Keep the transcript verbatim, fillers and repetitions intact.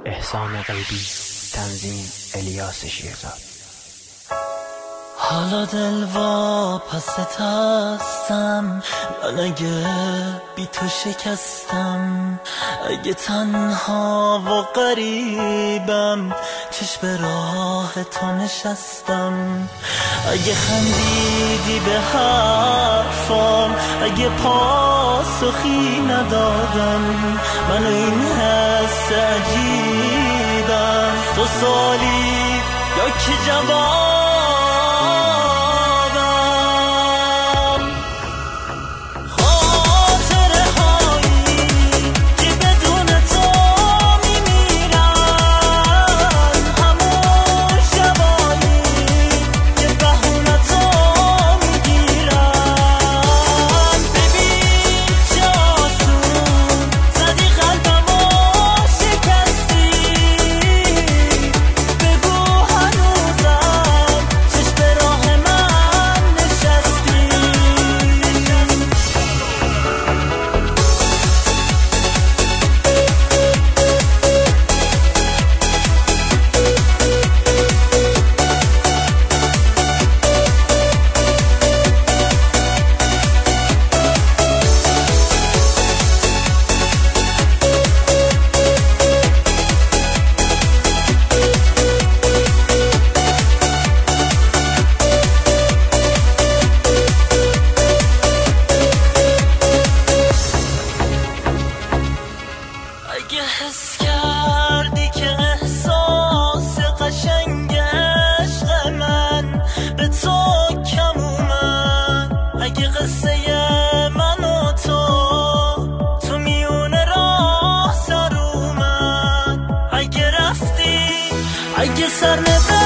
احسان غیبی، تنظیم الیاس شیرزاد. حالا دل واپست هستم، من اگه بی تو شکستم، اگه تنها و غریبم چشم راه تو نشستم، اگه خندیدی به حرفام، اگه پاسخی ندادم، من این حس عجیبم، تو سوالی یا که جواب. اگه حس کردی که احساس قشنگ عشق من به تو کم اومد، اگه قصه من و تو تو میون راه سر اومد، اگه رفتی، اگه سر نبردی